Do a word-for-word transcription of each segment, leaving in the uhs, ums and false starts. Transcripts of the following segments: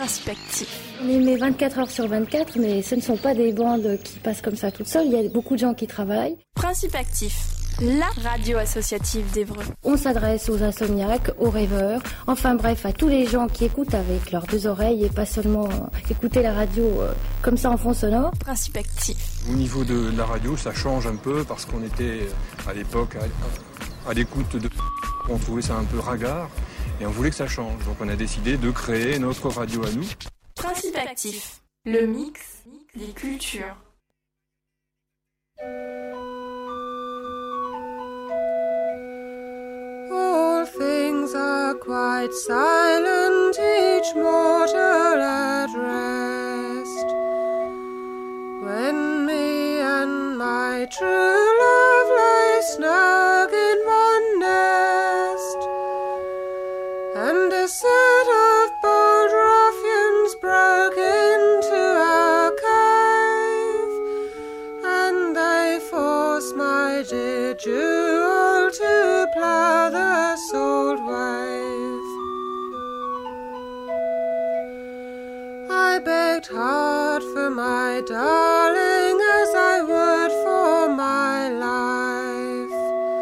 Perspectif. On émet vingt-quatre heures sur vingt-quatre, mais ce ne sont pas des bandes qui passent comme ça toutes seules. Il y a beaucoup de gens qui travaillent. Principe Actif, la radio associative d'Évreux. On s'adresse aux insomniaques, aux rêveurs, enfin bref, à tous les gens qui écoutent avec leurs deux oreilles et pas seulement écouter la radio euh, comme ça en fond sonore. Principe Actif. Au niveau de la radio, ça change un peu parce qu'on était à l'époque à, à l'écoute de... On trouvait ça un peu ringard. Et on voulait que ça change, donc on a décidé de créer notre radio à nous. Principe Actif, le mix des cultures. All things are quite silent, each mortal at rest. When me and my true love lay snug in one nest, and a set of bold ruffians broke into our cave, and they forced my dear jewel to plough the salt wave. I begged hard for my darling as I would for my life,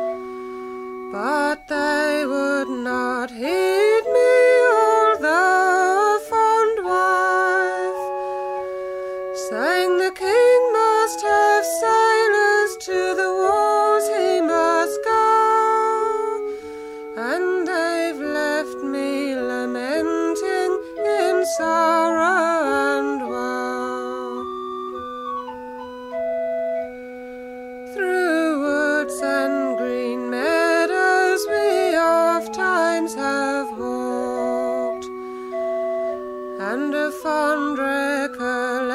but they would not heed me, although a fond wife, saying the king must have sailors, to the wars he must go, and they've left me lamenting in sorrow and woe. Through woods and green meadows we oft times have walked, and of fond recollections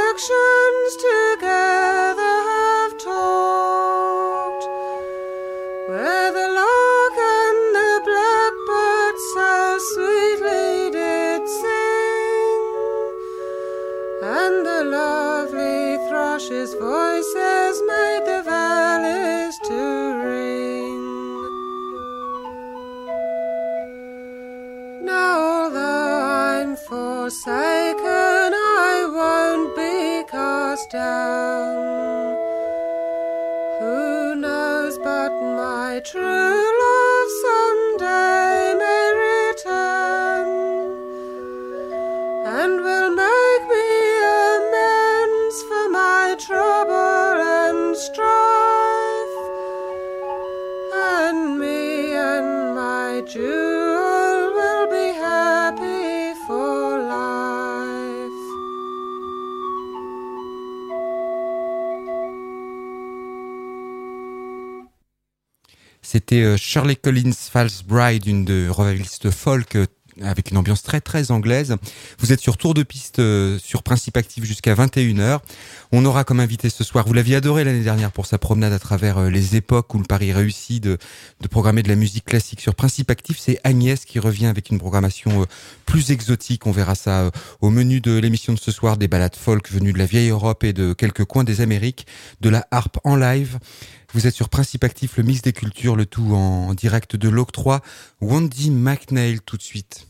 together have talked, where the lark and the blackbird so sweetly did sing, and the lovely thrushes' voices made the valleys to ring. Now although I'm forsaken, I won't be cast down. Who knows but my true love someday may return, and will make me amends for my trouble and strife, and me and my jewel will be happy for life. C'était Shirley Collins, False Bride, une de revivaliste folk avec une ambiance très très anglaise. Vous êtes sur Tour de Piste euh, sur Principe Actif jusqu'à vingt et une heures. On aura comme invité ce soir, vous l'aviez adoré l'année dernière pour sa promenade à travers euh, les époques où le pari réussit de, de programmer de la musique classique sur Principe Actif. C'est Agnès qui revient avec une programmation euh, plus exotique. On verra ça euh, au menu de l'émission de ce soir, des ballades folk venues de la vieille Europe et de quelques coins des Amériques, de la harpe en live. Vous êtes sur Principe Actif, le mix des cultures, le tout en direct de l'Octroi. Wendy McNeil tout de suite.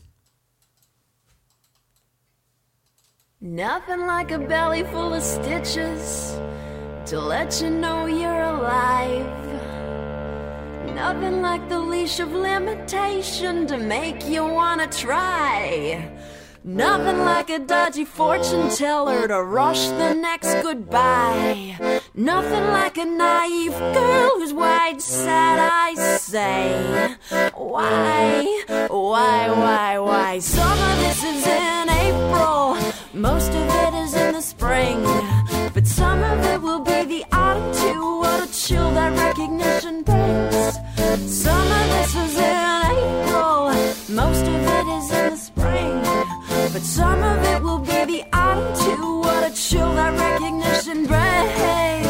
Nothing like a belly full of stitches to let you know you're alive. Nothing like the leash of limitation to make you wanna try. Nothing like a dodgy fortune teller to rush the next goodbye. Nothing like a naive girl whose wide-sad eyes say, why, why, why, why? Some of this is in April, most of it is in the spring, but some of it will be the autumn too. What a chill that recognition brings. Some of this is in April, most of it is in the spring, but some of it will be the autumn too. What a chill that recognition brings.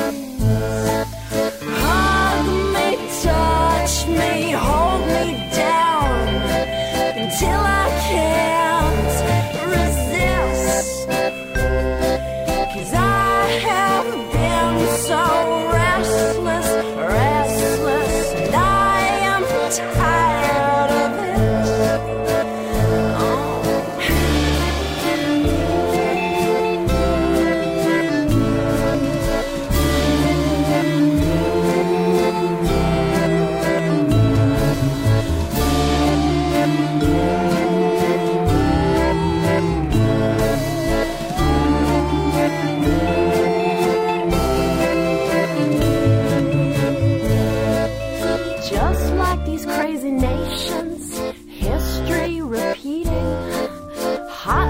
Hug me, touch me, hold me down until I can't resist. 'Cause I have been so restless, restless, and I am tired of it. Oh.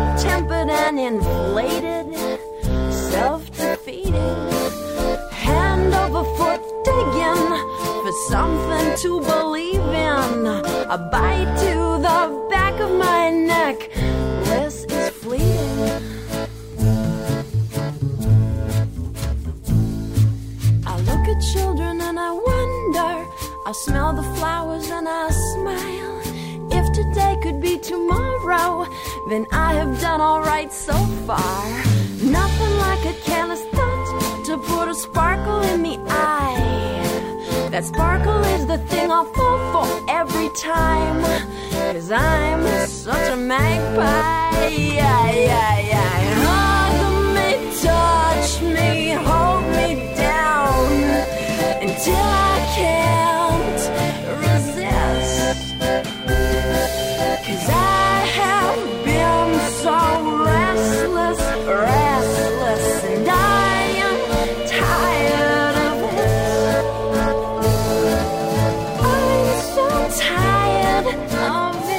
ill-tempered and inflated, self-defeating, hand over foot digging for something to believe in. A bite to the back of my neck, bliss is fleeting. I look at children and I wonder, I smell the flowers and I smile. If today could be tomorrow, then I have done alright so far. Nothing like a careless thought to put a sparkle in the eye. That sparkle is the thing I'll fall for every time, 'cause I'm such a magpie. Yeah, yeah, yeah. Hug me, touch me, hold me down until I can't resist. 'Cause I have been so restless, restless, and I am tired of it. I'm so tired of it.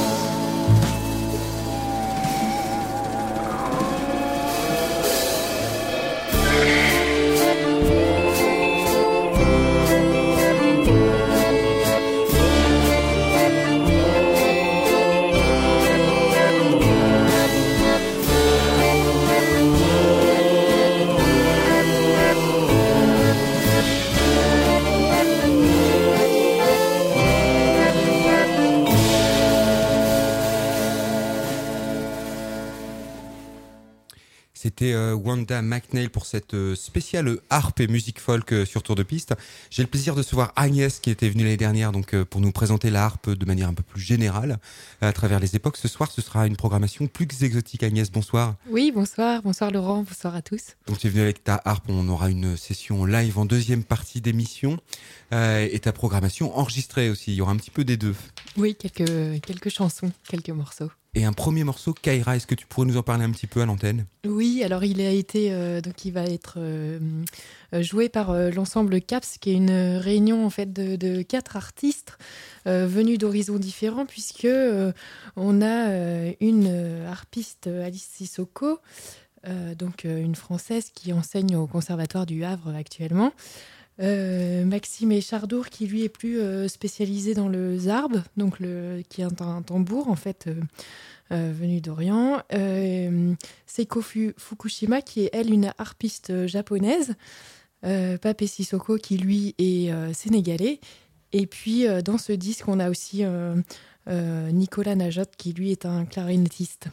C'était euh, Wanda McNeil pour cette euh, spéciale harpe et musique folk euh, sur Tour de Piste. J'ai le plaisir de recevoir Agnès qui était venue l'année dernière donc euh, pour nous présenter la harpe de manière un peu plus générale euh, à travers les époques. Ce soir, ce sera une programmation plus exotique. Agnès, bonsoir. Oui, bonsoir. Bonsoir Laurent, bonsoir à tous. Donc tu es venue avec ta harpe, on aura une session live en deuxième partie d'émission euh, et ta programmation enregistrée aussi. Il y aura un petit peu des deux. Oui, quelques, quelques chansons, quelques morceaux. Et un premier morceau, Kaira, est-ce que tu pourrais nous en parler un petit peu à l'antenne ? Oui, alors il a été euh, donc il va être euh, joué par euh, l'ensemble CAPS, qui est une réunion en fait de, de quatre artistes euh, venus d'horizons différents, puisque euh, on a euh, une harpiste, Alice Sissoko, euh, donc euh, une Française qui enseigne au Conservatoire du Havre actuellement. Euh, Maxime Echardour, qui lui est plus euh, spécialisé dans le zarb, donc le, qui est un, un tambour en fait euh, euh, venu d'Orient. Euh, Seiko Fukushima, qui est elle une harpiste japonaise. Euh, Pape Sissoko, qui lui est euh, sénégalais. Et puis euh, dans ce disque, on a aussi euh, euh, Nicolas Najot, qui lui est un clarinettiste.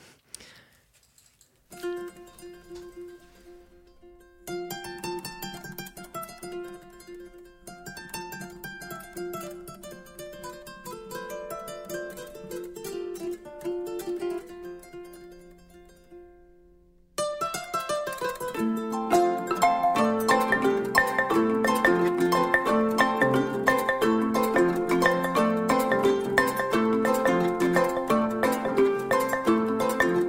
Thank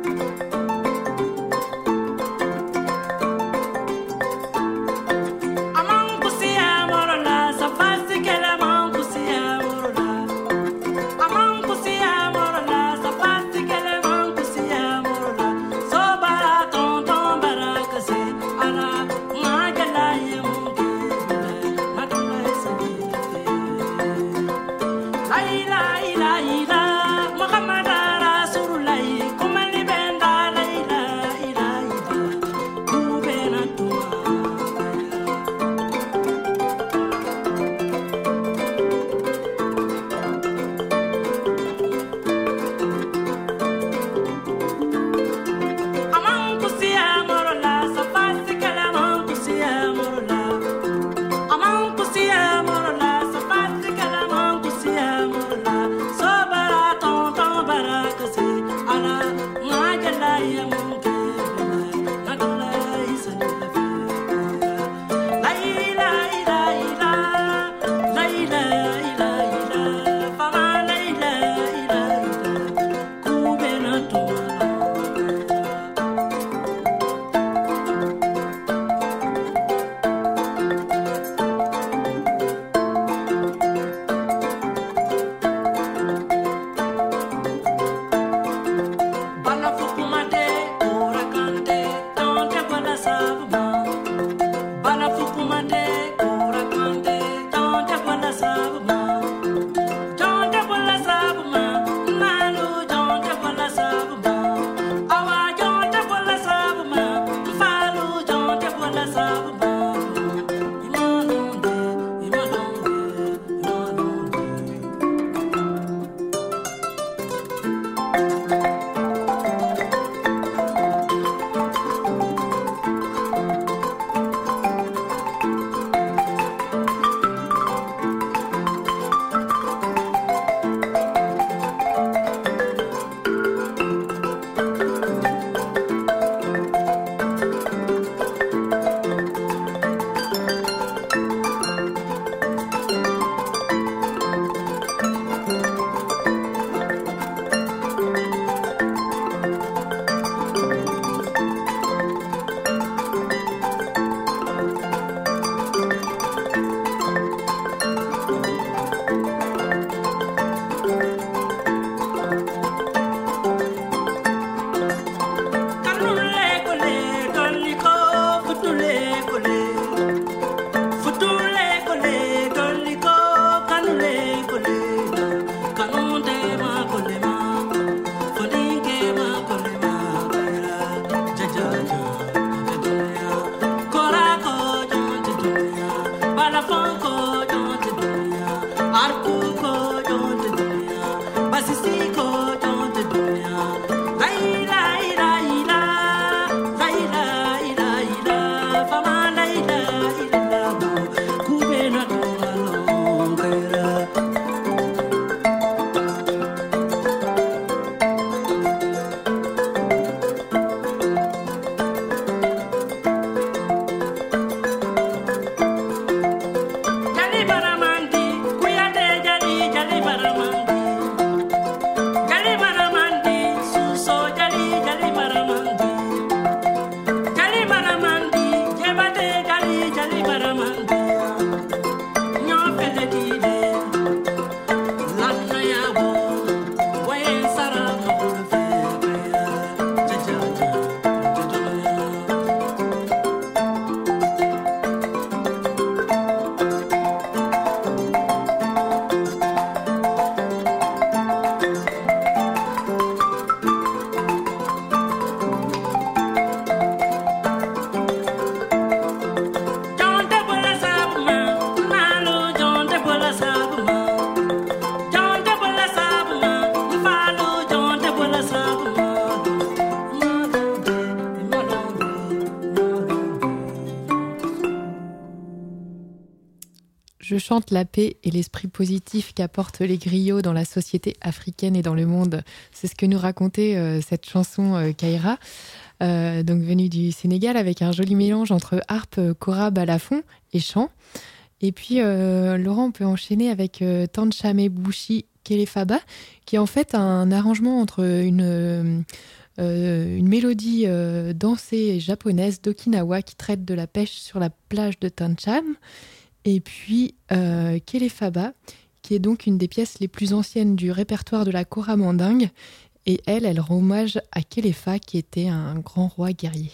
Je chante la paix et l'esprit positif qu'apportent les griots dans la société africaine et dans le monde. C'est ce que nous racontait euh, cette chanson euh, Kaira, euh, donc venue du Sénégal, avec un joli mélange entre harpe, kora, balafon et chant. Et puis, euh, Laurent, on peut enchaîner avec euh, Tanchame Bushi Kelefaba, qui est en fait un arrangement entre une... Euh, une mélodie euh, dansée japonaise d'Okinawa qui traite de la pêche sur la plage de Tancham, et puis euh, Kelefaba, qui est donc une des pièces les plus anciennes du répertoire de la kora mandingue, et elle, elle rend hommage à Kelefa, qui était un grand roi guerrier.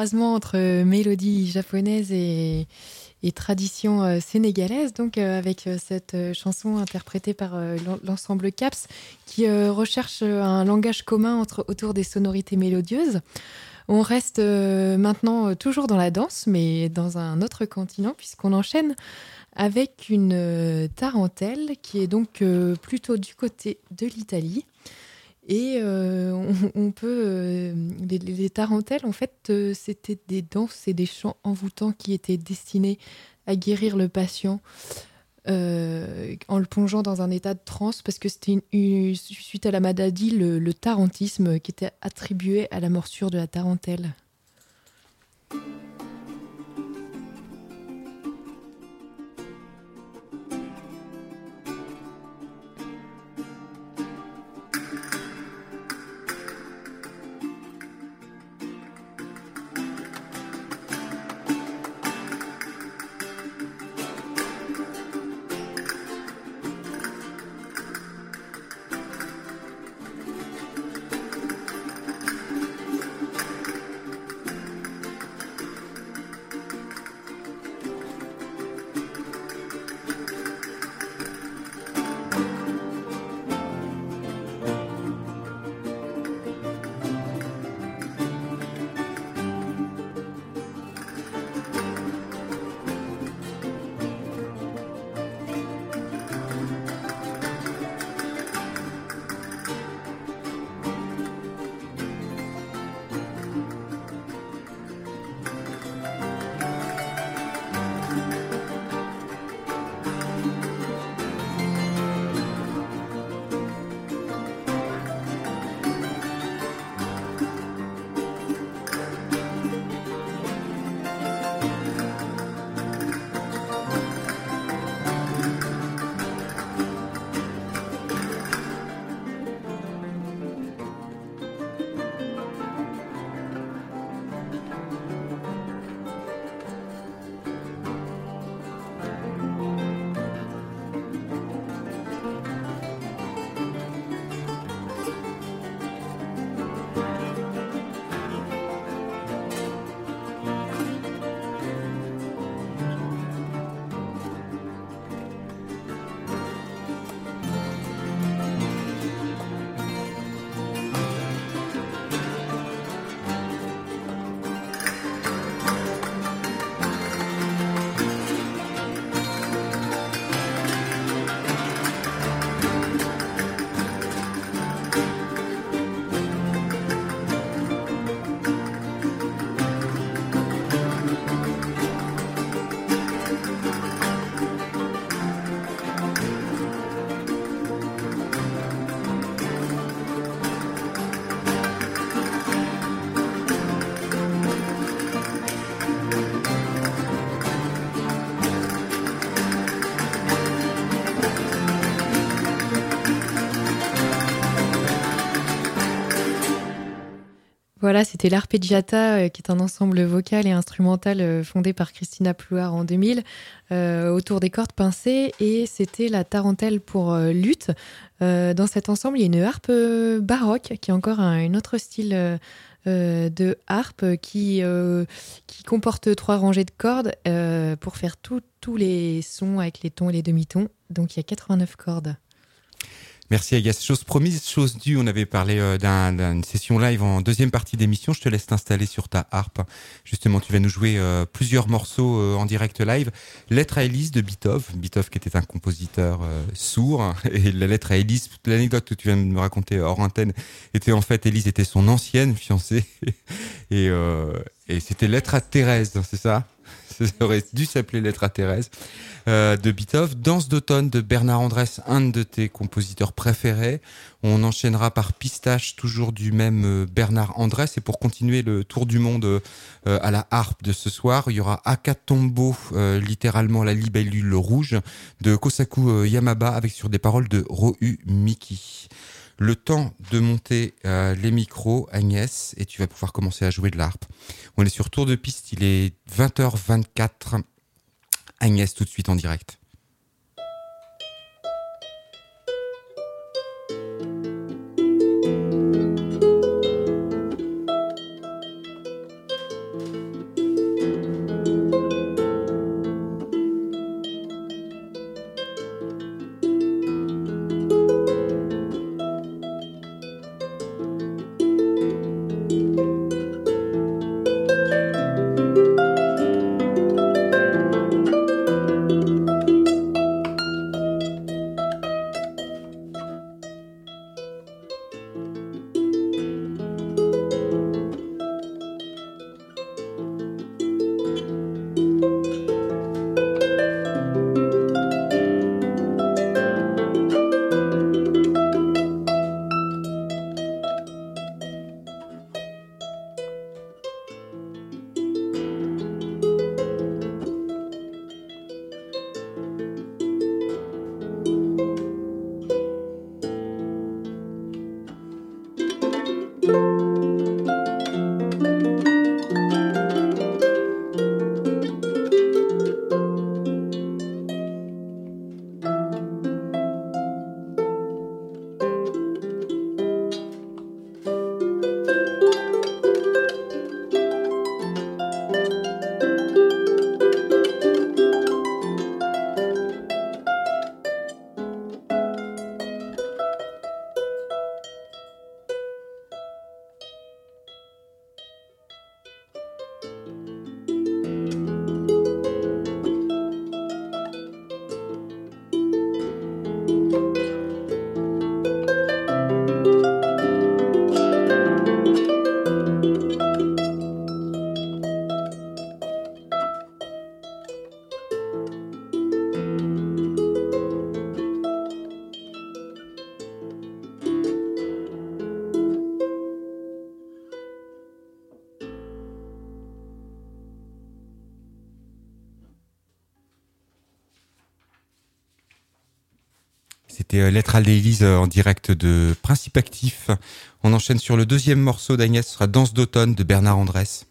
croisement entre mélodie japonaise et, et tradition euh, sénégalaise, donc euh, avec euh, cette euh, chanson interprétée par euh, l'ensemble CAPS qui euh, recherche un langage commun entre, autour des sonorités mélodieuses. On reste euh, maintenant euh, toujours dans la danse, mais dans un autre continent, puisqu'on enchaîne avec une euh, tarentelle qui est donc euh, plutôt du côté de l'Italie. Et euh, on, on peut... Euh, les, les tarentelles, en fait, euh, c'était des danses et des chants envoûtants qui étaient destinés à guérir le patient euh, en le plongeant dans un état de transe, parce que c'était une, une, suite à la maladie, le, le tarentisme, qui était attribué à la morsure de la tarentelle. Voilà, c'était l'Arpeggiata, euh, qui est un ensemble vocal et instrumental euh, fondé par Christina Plouard en deux mille, euh, autour des cordes pincées, et c'était la tarentelle pour euh, luth. Euh, dans cet ensemble, il y a une harpe euh, baroque, qui est encore un, un autre style euh, euh, de harpe, qui, euh, qui comporte trois rangées de cordes euh, pour faire tous les sons avec les tons et les demi-tons. Donc il y a quatre-vingt-neuf cordes. Merci Agathe. Chose promise, chose due. On avait parlé euh, d'un, d'une session live en deuxième partie d'émission. Je te laisse t'installer sur ta harpe. Justement, tu vas nous jouer euh, plusieurs morceaux euh, en direct live. Lettre à Élise de Bitov. Bitov qui était un compositeur euh, sourd. Et la lettre à Élise, l'anecdote que tu viens de me raconter hors antenne, était en fait, Élise était son ancienne fiancée. et, euh, et c'était Lettre à Thérèse, c'est ça ? Ça aurait dû s'appeler Lettre à Thérèse, euh, de Bitov. Danse d'automne de Bernard Andrès, un de tes compositeurs préférés. On enchaînera par Pistache, toujours du même euh, Bernard Andrès. Et pour continuer le tour du monde euh, à la harpe de ce soir, il y aura Akatombo, euh, littéralement la libellule rouge, de Kosaku euh, Yamaba, avec sur des paroles de Rohu Miki. Le temps de monter euh, les micros, Agnès, et tu vas pouvoir commencer à jouer de l'harpe. On est sur tour de piste, il est vingt heures vingt-quatre. Agnès, tout de suite en direct. C'était euh, Lettre à l'Élise euh, en direct de Principe Actif. On enchaîne sur le deuxième morceau d'Agnès, ce sera Danse d'automne de Bernard Andrès.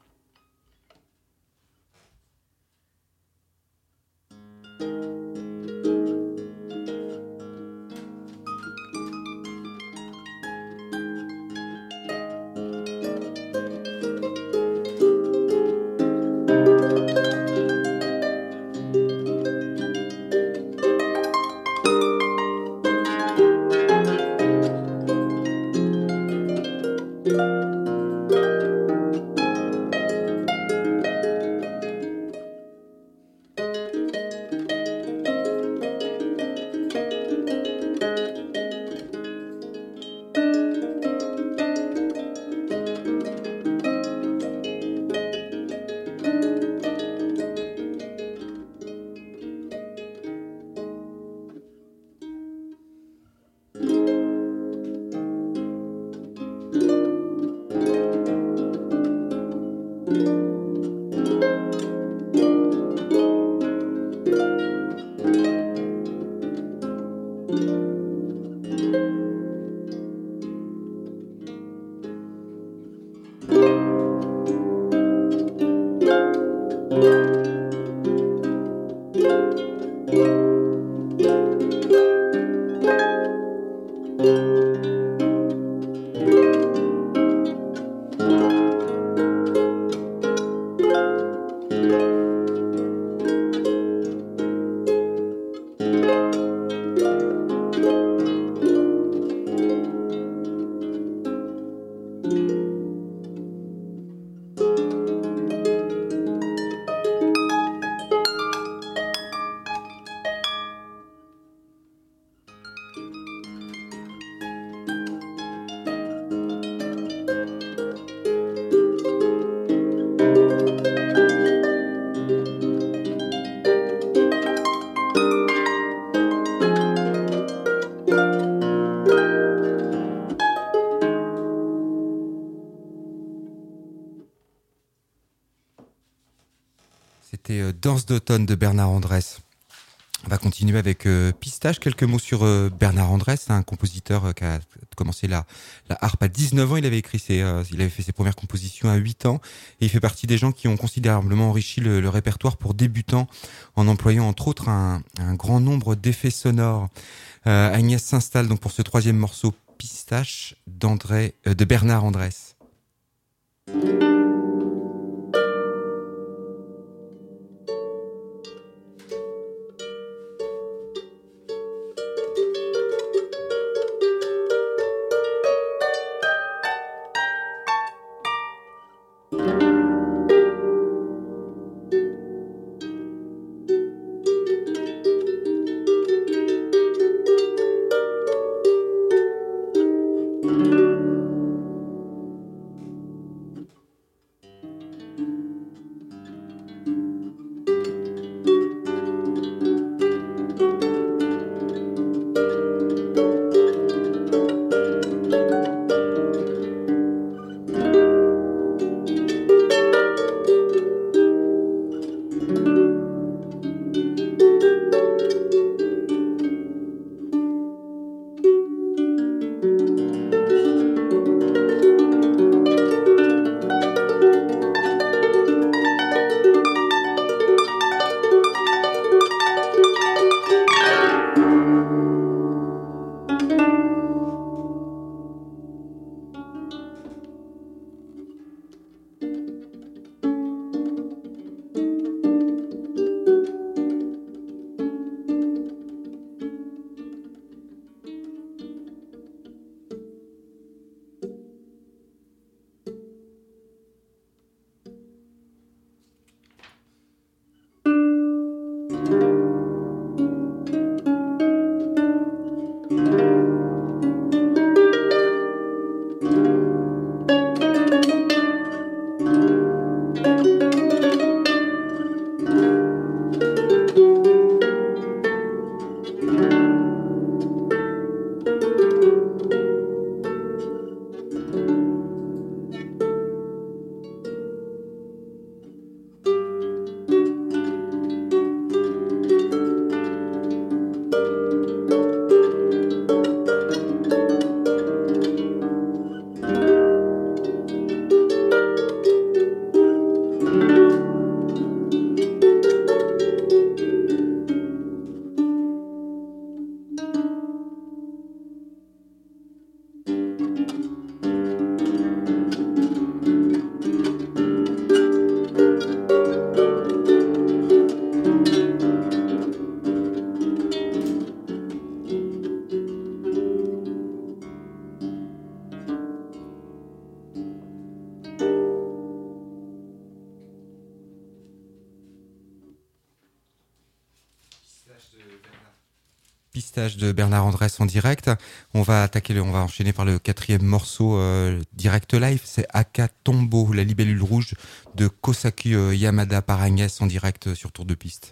C'était euh, Danse d'automne de Bernard Andrès. On va continuer avec euh, Pistache. Quelques mots sur euh, Bernard Andrès, un compositeur euh, qui a commencé la, la harpe à dix-neuf ans. Il avait écrit ses, euh, il avait fait ses premières compositions à huit ans. Et il fait partie des gens qui ont considérablement enrichi le, le répertoire pour débutants en employant entre autres un, un grand nombre d'effets sonores. Euh, Agnès s'installe donc pour ce troisième morceau Pistache d'André, euh, de Bernard Andrès. Pistage de Bernard Andrès en direct. On va attaquer, le, on va enchaîner par le quatrième morceau euh, direct live. C'est Aka Tombo, la libellule rouge de Kosaku euh, Yamada par Agnès en direct euh, sur Tour de Piste.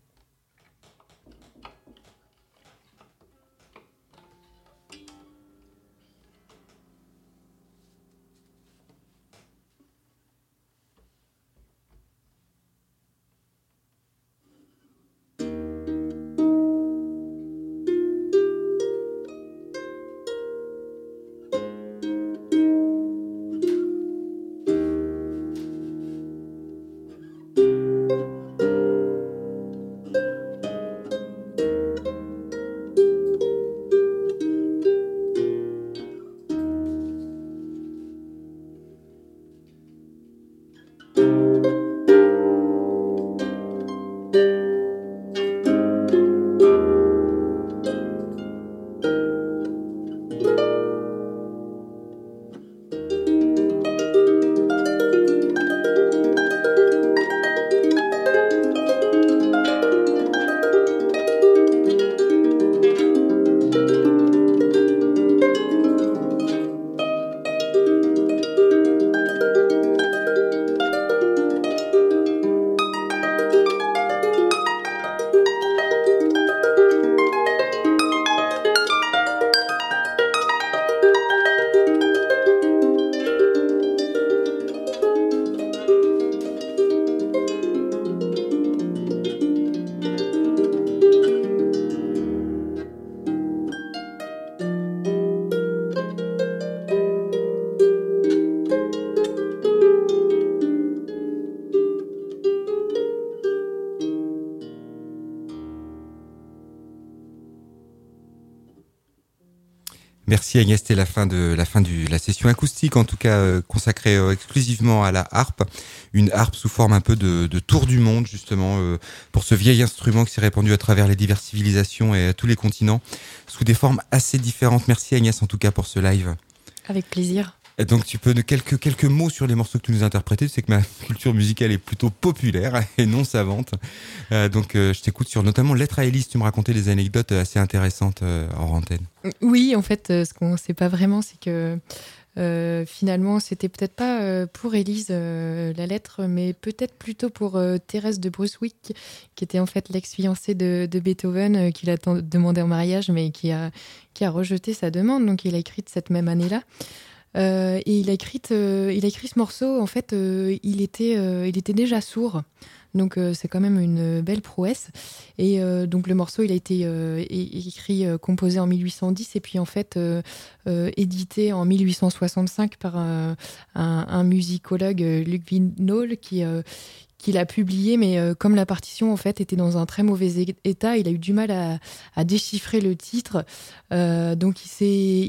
Merci Agnès, c'était la fin de la fin de la session acoustique, en tout cas euh, consacrée euh, exclusivement à la harpe, une harpe sous forme un peu de, de tour du monde justement euh, pour ce vieil instrument qui s'est répandu à travers les diverses civilisations et à tous les continents sous des formes assez différentes. Merci Agnès en tout cas pour ce live. Avec plaisir. Et donc tu peux de quelques quelques mots sur les morceaux que tu nous as interprétés. Tu sais que ma culture musicale est plutôt populaire et non savante. Euh, donc euh, je t'écoute sur notamment Lettre à Élise. Tu me racontais des anecdotes assez intéressantes euh, hors antenne. Oui, en fait, euh, ce qu'on ne sait pas vraiment, c'est que euh, finalement, c'était peut-être pas euh, pour Élise euh, la lettre, mais peut-être plutôt pour euh, Thérèse de Brunswick, qui était en fait l'ex-fiancée de, de Beethoven, euh, qu'il a t- demandé en mariage, mais qui a, qui a rejeté sa demande. Donc il a écrit cette même année-là. Euh, et il a écrit, euh, il a écrit ce morceau. En fait, euh, il était, euh, il était déjà sourd, donc euh, c'est quand même une belle prouesse. Et euh, donc le morceau, il a été euh, écrit, euh, composé en mille huit cent dix, et puis en fait euh, euh, édité en mille huit cent soixante-cinq par euh, un, un musicologue, euh, Luc Vignolle, qui euh, qu'il a publié, mais euh, comme la partition en fait était dans un très mauvais état, il a eu du mal à, à déchiffrer le titre. Euh, donc il, s'est,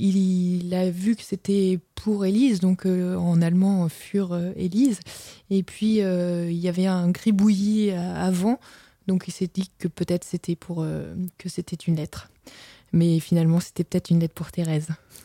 il, il a vu que c'était pour Élise, donc euh, en allemand Für euh, Élise. Et puis euh, il y avait un gribouillis avant, donc il s'est dit que peut-être c'était pour euh, que c'était une lettre. Mais finalement c'était peut-être une lettre pour Thérèse.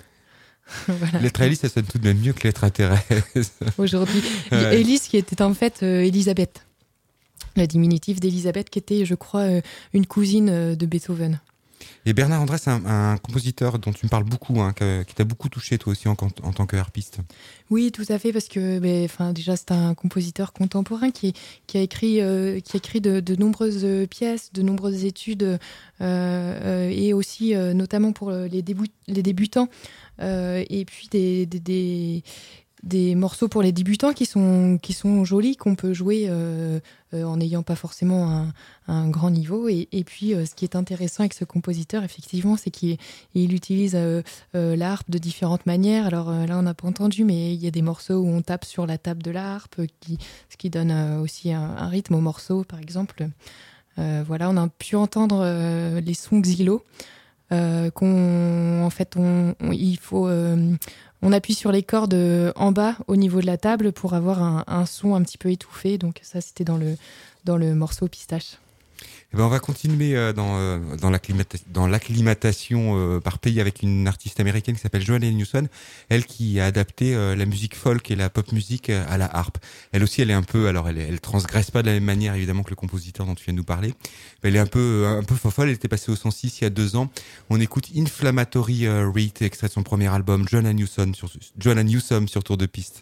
Voilà. Lettre à Élise, ça sonne tout de même mieux que Lettre à Thérèse. Aujourd'hui, Ouais. Élise qui était en fait euh, Elisabeth, le diminutif d'Elisabeth, qui était, je crois, euh, une cousine euh, de Beethoven. Et Bernard Andrès, c'est un, un compositeur dont tu me parles beaucoup, hein, que, qui t'a beaucoup touché toi aussi en, en tant que harpiste. Oui, tout à fait, parce que ben, enfin, déjà c'est un compositeur contemporain qui, qui a écrit, euh, qui a écrit de, de nombreuses pièces, de nombreuses études, euh, euh, et aussi euh, notamment pour les, début, les débutants, euh, et puis des, des, des, des morceaux pour les débutants qui sont, qui sont jolis, qu'on peut jouer euh, euh, en n'ayant pas forcément un, un grand niveau. Et, et puis euh, ce qui est intéressant avec ce compositeur, effectivement, c'est qu'il il utilise euh, euh, la harpe de différentes manières. Alors euh, là, on n'a pas entendu, mais il y a des morceaux où on tape sur la table de la harpe, qui, ce qui donne euh, aussi un, un rythme au morceau, par exemple. Euh, voilà, on a pu entendre euh, les sons xylo, euh, qu'on, en fait, on, on, il faut... Euh, on appuie sur les cordes en bas au niveau de la table pour avoir un, un son un petit peu étouffé. Donc ça, c'était dans le, dans le morceau Pistache. Eh ben on va continuer euh, dans, euh, dans, l'acclimata- dans l'acclimatation euh, par pays avec une artiste américaine qui s'appelle Joanna Newsom, elle qui a adapté euh, la musique folk et la pop musique à la harpe. Elle aussi, elle est un peu, alors elle, elle transgresse pas de la même manière évidemment que le compositeur dont tu viens de nous parler, mais elle est un peu, un peu fofolle. Elle était passée au cent six il y a deux ans. On écoute Inflammatory euh, Rite, extrait de son premier album, Joanna Newsom sur, Joanna Newsom sur Tour de Piste.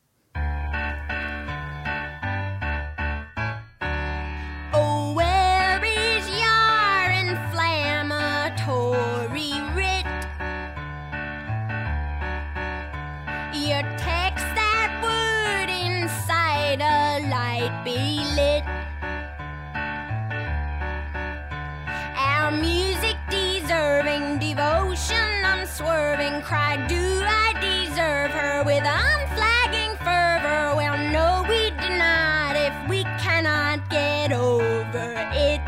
Be lit. Our music deserving devotion, unswerving cry, do I deserve her with unflagging fervor? Well, no, we do not if we cannot get over it.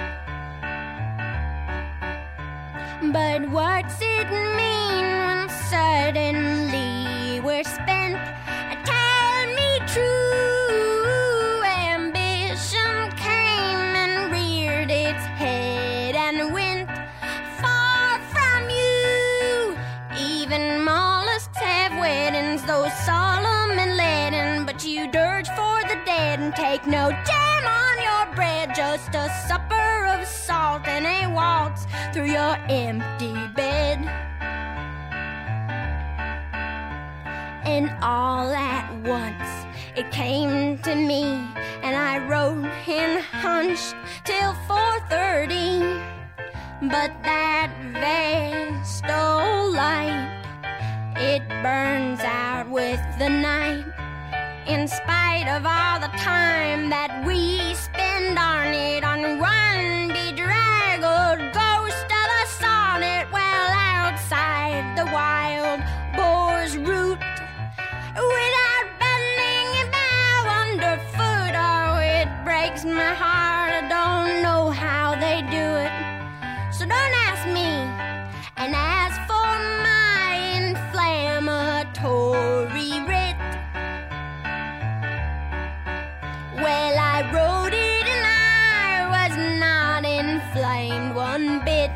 But what's it mean when suddenly we're spent? Tell me true. Those solemn and leaden, but you dirge for the dead and take no jam on your bread, just a supper of salt and a waltz through your empty bed. And all at once it came to me, and I rode and hunched till four thirty, but that vestal light, it burns out with the night. In spite of all the time that we spend on it, on one bedraggled ghost of a sonnet, well outside the wild boar's root, without bending a bough underfoot. Oh, it breaks my heart, I don't know how they do it, so don't ask me. And as for my inflammatory writ, well, I wrote it and I was not inflamed one bit.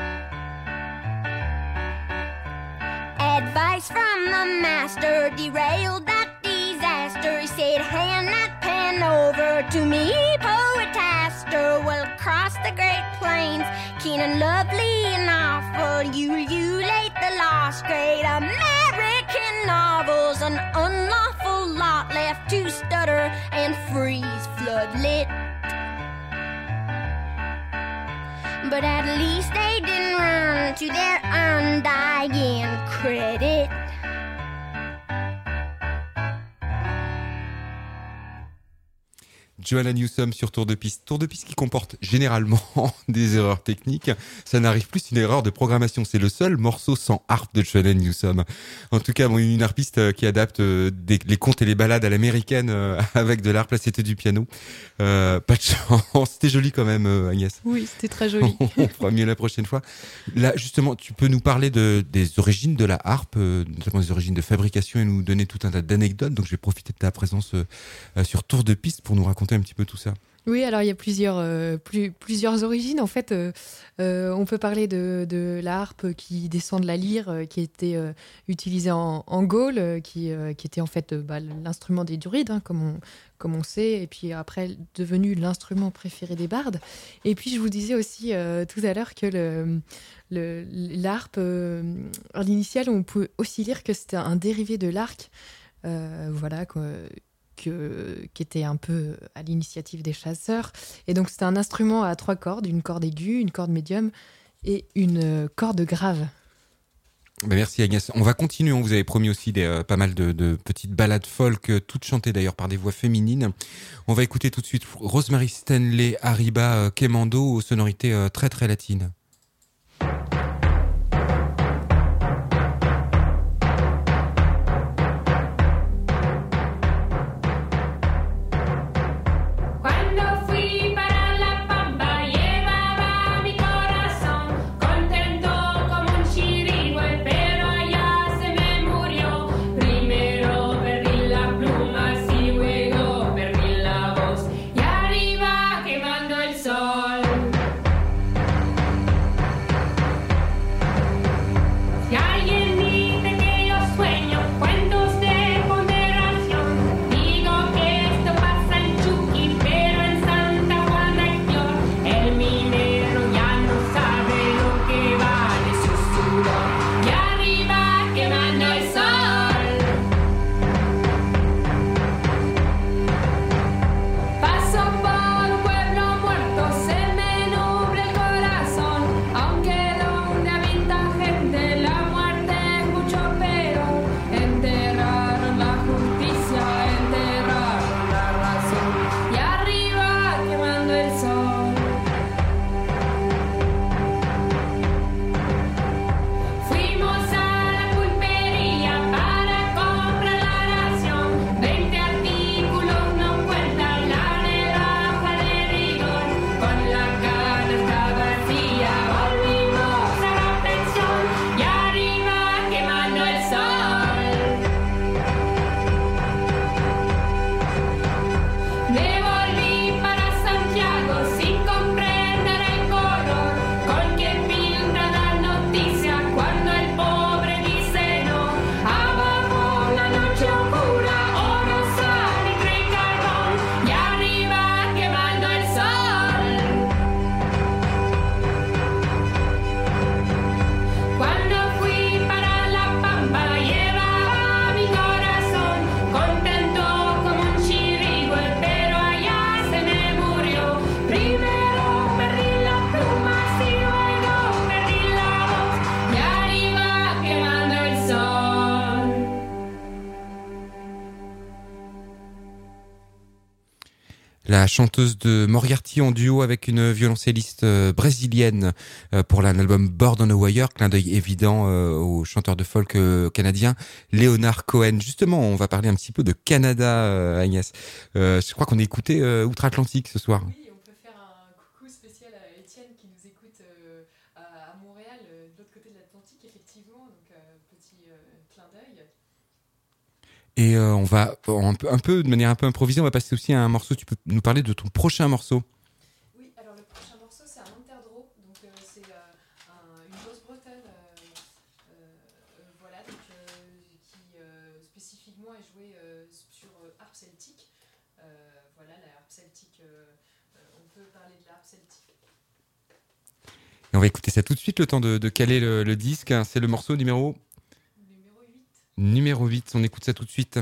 Advice from the master derailed that disaster. He said, hand that pen over to me, poetaster. Well, across the great plains, keen and lovely and awful, you ululate the lost great American novels, an unlawful lot left to stutter and freeze floodlit. But at least they didn't run to their undying credit. Joanna Newsom sur Tour de Piste. Tour de Piste qui comporte généralement des erreurs techniques. Ça n'arrive plus, c'est une erreur de programmation. C'est le seul morceau sans harpe de Joanna Newsom. En tout cas, bon, une harpiste qui adapte des, les contes et les ballades à l'américaine euh, avec de l'harpe. Là, c'était du piano. Euh, pas de chance. C'était joli quand même, Agnès. Oui, c'était très joli. On fera mieux la prochaine fois. Là, justement, tu peux nous parler de, des origines de la harpe, notamment des origines de fabrication, et nous donner tout un tas d'anecdotes. Donc, je vais profiter de ta présence euh, sur Tour de Piste pour nous raconter un petit peu tout ça. Oui, alors il y a plusieurs, euh, plus, plusieurs origines. En fait, euh, euh, on peut parler de, de la harpe qui descend de la lyre, euh, qui était euh, utilisée en, en Gaule, euh, qui, euh, qui était en fait euh, bah, l'instrument des druides, hein, comme, on, comme on sait, et puis après devenu l'instrument préféré des bardes. Et puis je vous disais aussi euh, tout à l'heure que le, le, l'harpe, euh, à l'initiale, on peut aussi lire que c'était un dérivé de l'arc. Euh, voilà, quoi. Que, qui était un peu à l'initiative des chasseurs. Et donc, c'était un instrument à trois cordes, une corde aiguë, une corde médium et une corde grave. Ben merci Agnès. On va continuer. On vous avait promis aussi des, euh, pas mal de, de petites ballades folk, euh, toutes chantées d'ailleurs par des voix féminines. On va écouter tout de suite Rosemary Stanley, Arriba, euh, Quemando, aux sonorités euh, très très latines. Contento como un chirigüe, pero allá se me murió. La chanteuse de Moriarty en duo avec une violoncelliste euh, brésilienne euh, pour l'album Born on a Wire, clin d'œil évident euh, au chanteur de folk euh, canadien Leonard Cohen. Justement, on va parler un petit peu de Canada, euh, Agnès. Euh, je crois qu'on a écouté euh, Outre-Atlantique ce soir. Oui, on peut faire un coucou spécial à Étienne qui nous écoute euh, à, à Montréal, euh, de l'autre côté de l'Atlantique, effectivement. Donc, euh, petit euh, clin d'œil. Et euh, on va un peu, un peu de manière un peu improvisée, on va passer aussi à un morceau. Tu peux nous parler de ton prochain morceau? Oui, alors le prochain morceau c'est un interdro, donc euh, c'est euh, un, une bosse bretonne, euh, euh, euh, voilà, donc, euh, qui euh, spécifiquement est jouée euh, sur euh, harpe celtique. Euh, voilà, la harpe celtique, euh, euh, on peut parler de la harpe celtique. Et on va écouter ça tout de suite, le temps de, de caler le, le disque. C'est le morceau numéro Numéro huit, on écoute ça tout de suite.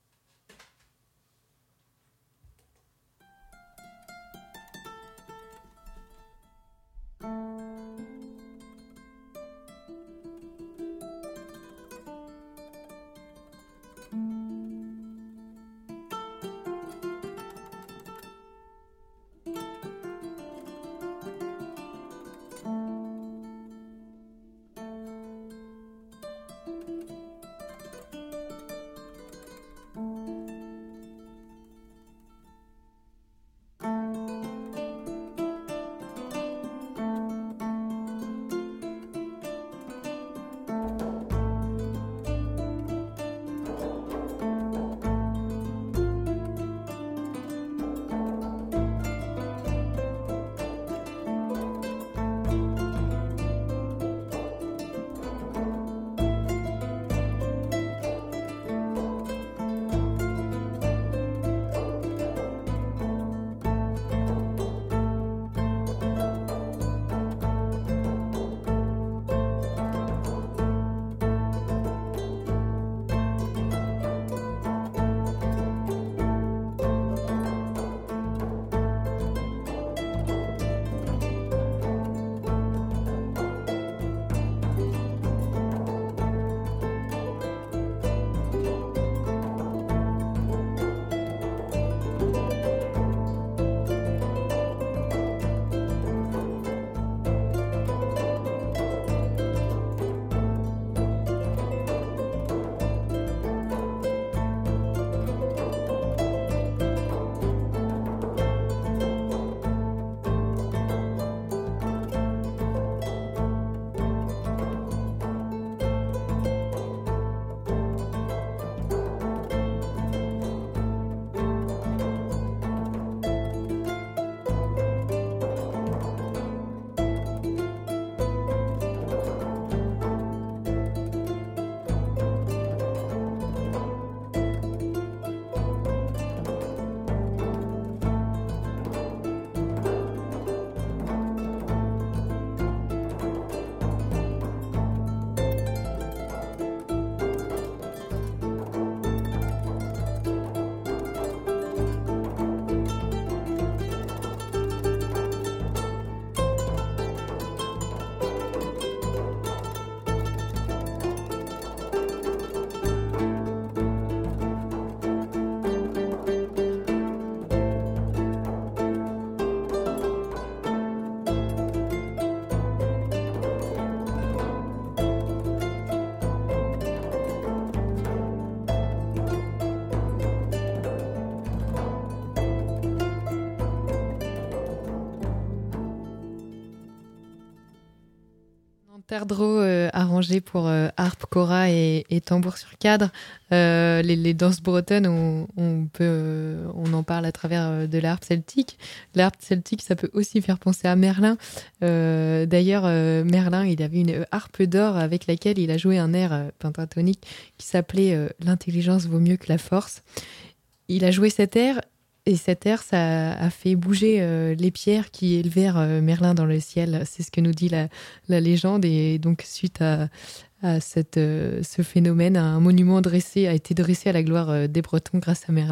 Interdro euh, arrangé pour euh, harpe, kora et, et tambour sur cadre. Euh, les, les danses bretonnes, on, on, peut, euh, on en parle à travers euh, de la harpe celtique. La harpe celtique, ça peut aussi faire penser à Merlin. Euh, d'ailleurs, euh, Merlin, il avait une harpe d'or avec laquelle il a joué un air euh, pentatonique qui s'appelait euh, « L'intelligence vaut mieux que la force ». Il a joué cet air. Et cet air, ça a fait bouger euh, les pierres qui élevèrent euh, Merlin dans le ciel. C'est ce que nous dit la, la légende. Et donc, suite à, à cette, euh, ce phénomène, un monument dressé a été dressé à la gloire euh, des Bretons grâce à Merlin.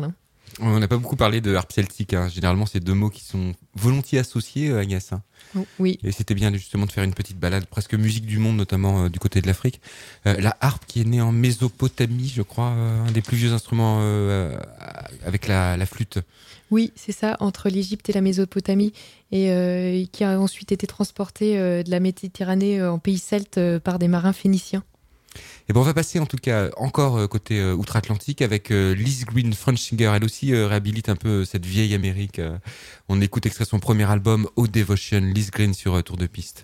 On n'a pas beaucoup parlé de harpe celtique. Hein. Généralement, c'est deux mots qui sont volontiers associés, euh, Agnès. Hein. Oh, oui. Et c'était bien justement de faire une petite balade, presque musique du monde, notamment euh, du côté de l'Afrique. Euh, la harpe qui est née en Mésopotamie, je crois, euh, un des plus vieux instruments euh, avec la, la flûte. Oui, c'est ça, entre l'Égypte et la Mésopotamie, et euh, qui a ensuite été transporté euh, de la Méditerranée euh, en pays celte euh, par des marins phéniciens. Et bon, on va passer en tout cas encore euh, côté euh, outre-Atlantique avec euh, Liz Green Frenchinger. Elle aussi euh, réhabilite un peu euh, cette vieille Amérique. Euh, on écoute extrait son premier album, Oh Devotion, Liz Green sur euh, Tour de Piste.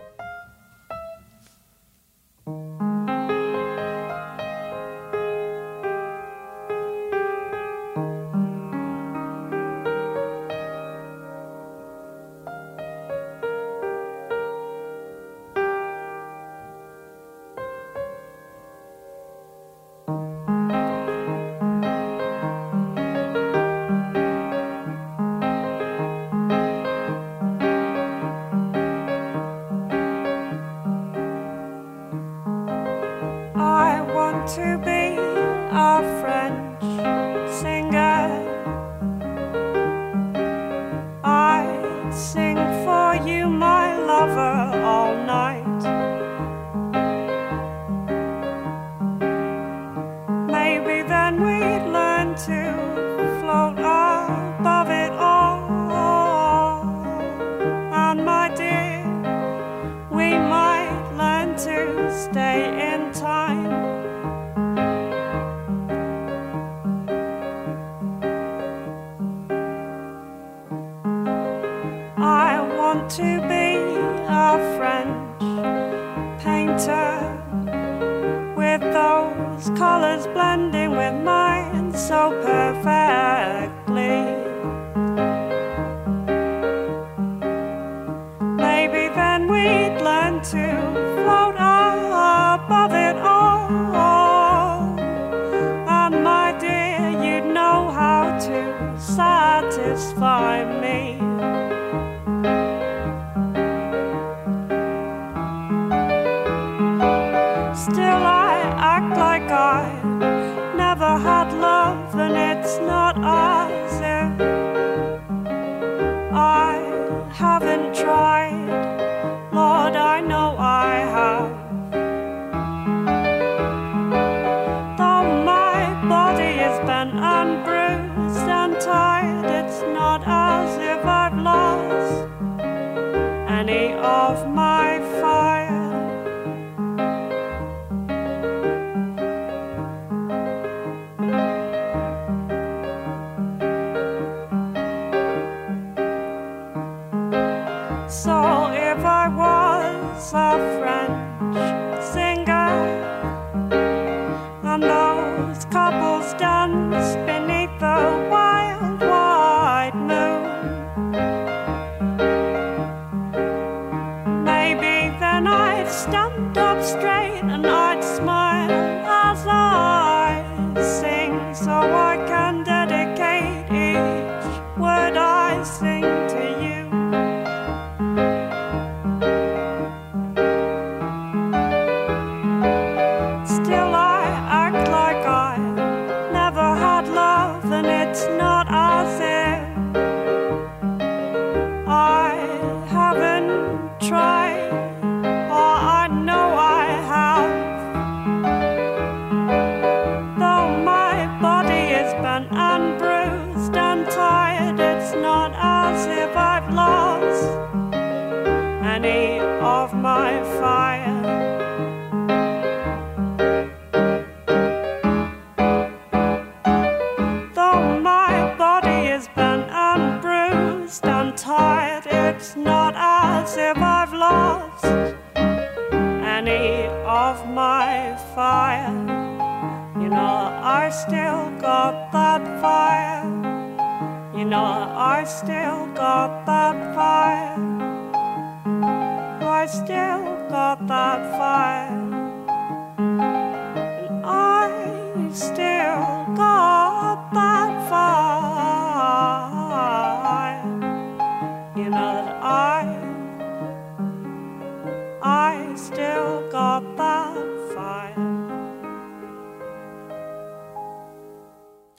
To be a French singer, I'd sing for you, my lover, all night. Maybe then we'd learn to float above it all, and my dear, we might learn to stay in time. To be a French painter, with those colours blending with mine so perfectly. Maybe then we'd learn to float above it all, and my dear, you'd know how to satisfy me. Still I act like I never had love, and it's not as if I haven't tried. Lord, I know I have. Though my body is bent and bruised and tired, it's not as if I've lost any of my fire. So if I was a French singer, and those couples dance beneath the wild white moon, maybe then I'd stand up straight and I'd smile as I sing, so I can dedicate each word I sing to you. Still I act like I never had love, and it's not as if I haven't tried, or I know I have. Though my body is bent and bruised and tired, it's not as if I've lost any of my fire. Tired, it's not as if I've lost any of my fire. You know, I still got that fire. You know, I still got that fire. I still got that fire. And I still got that fire. You know that I, I still got that fire.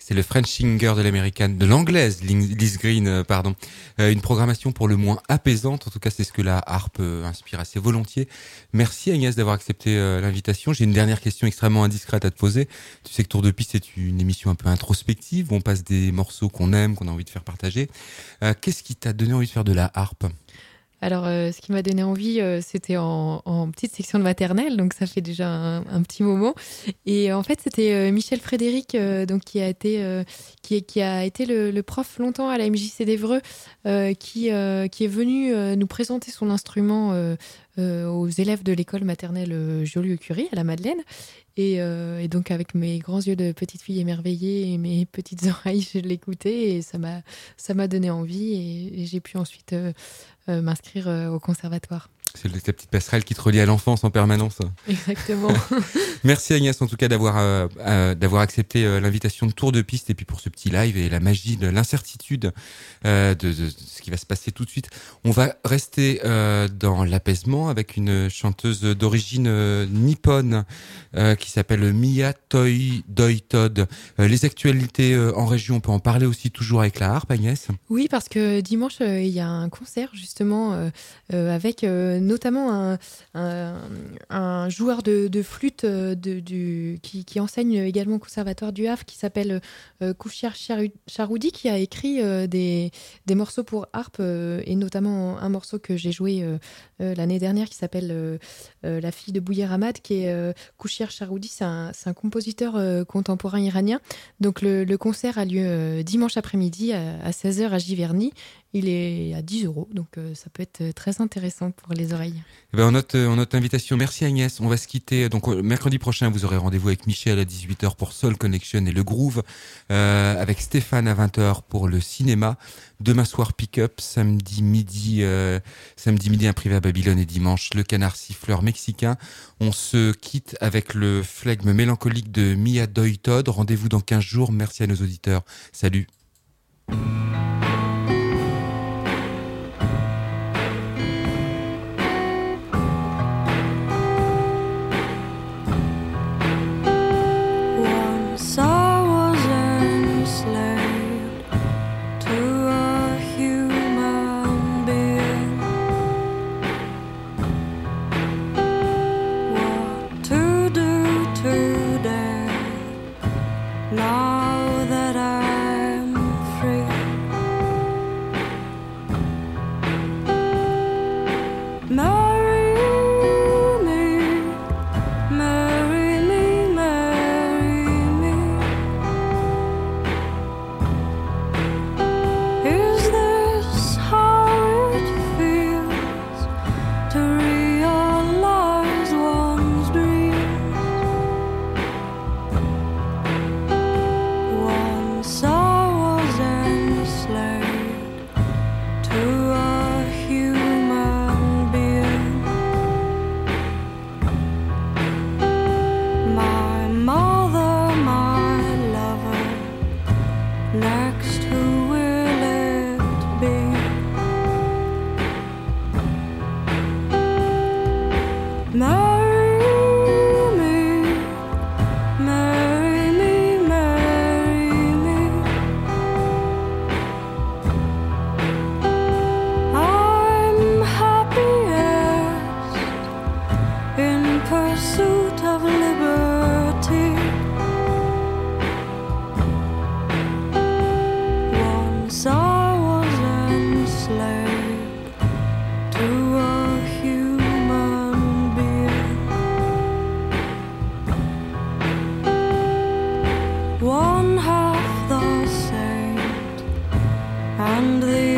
C'est le French Singer de l'américaine, de l'anglaise, Liz Green, euh, pardon. Euh, une programmation pour le moins apaisante. En tout cas, c'est ce que la harpe euh, inspire assez volontiers. Merci Agnès d'avoir accepté euh, l'invitation. J'ai une dernière question extrêmement indiscrète à te poser. Tu sais que Tour de Piste est une émission un peu introspective où on passe des morceaux qu'on aime, qu'on a envie de faire partager. Euh, qu'est-ce qui t'a donné envie de faire de la harpe ? Alors, euh, ce qui m'a donné envie, euh, c'était en, en petite section de maternelle, donc ça fait déjà un, un petit moment. Et euh, en fait, c'était euh, Michel Frédéric, euh, donc qui a été, euh, qui, qui a été le, le prof longtemps à la M J C d'Évreux, euh, qui, euh, qui est venu euh, nous présenter son instrument euh, euh, aux élèves de l'école maternelle euh, Joliot-Curie à la Madeleine. Et, euh, et donc, avec mes grands yeux de petite fille émerveillée et mes petites oreilles, je l'écoutais et ça m'a, ça m'a donné envie. Et, et j'ai pu ensuite euh, euh, m'inscrire euh, au conservatoire. C'est la petite passerelle qui te relie à l'enfance en permanence. Exactement. Merci Agnès en tout cas d'avoir euh, euh, d'avoir accepté euh, l'invitation de Tour de Piste et puis pour ce petit live et la magie de l'incertitude euh, de, de, de ce qui va se passer tout de suite. On va rester euh, dans l'apaisement avec une chanteuse d'origine euh, nippone euh, qui s'appelle Mia Toi Doi Todd. Euh, les actualités euh, en région, on peut en parler aussi toujours avec la harpe, Agnès ? Oui, parce que dimanche euh, il y a un concert justement euh, euh, avec euh, notamment un, un, un joueur de, de flûte de, du, qui, qui enseigne également au Conservatoire du Havre, qui s'appelle euh, Kouchir Charoudi, qui a écrit euh, des, des morceaux pour harpe, euh, et notamment un morceau que j'ai joué euh, euh, l'année dernière qui s'appelle euh, euh, La fille de Bouyer Ahmad, qui est euh, Kouchir Charoudi, c'est un, c'est un compositeur euh, contemporain iranien. Donc le, le concert a lieu euh, dimanche après-midi à, à seize heures à Giverny. Il est à dix euros, donc euh, ça peut être très intéressant pour les oreilles. Eh ben on note, on note l'invitation. Merci Agnès. On va se quitter. Donc mercredi prochain, vous aurez rendez-vous avec Michel à dix-huit heures pour Soul Connection et le Groove, euh, avec Stéphane à vingt heures pour le cinéma. Demain soir, pick-up. Samedi midi, euh, samedi midi, un privé à Babylone et dimanche, le canard siffleur mexicain. On se quitte avec le flegme mélancolique de Mia Doi Todd. Rendez-vous dans quinze jours. Merci à nos auditeurs. Salut. One half the saint and the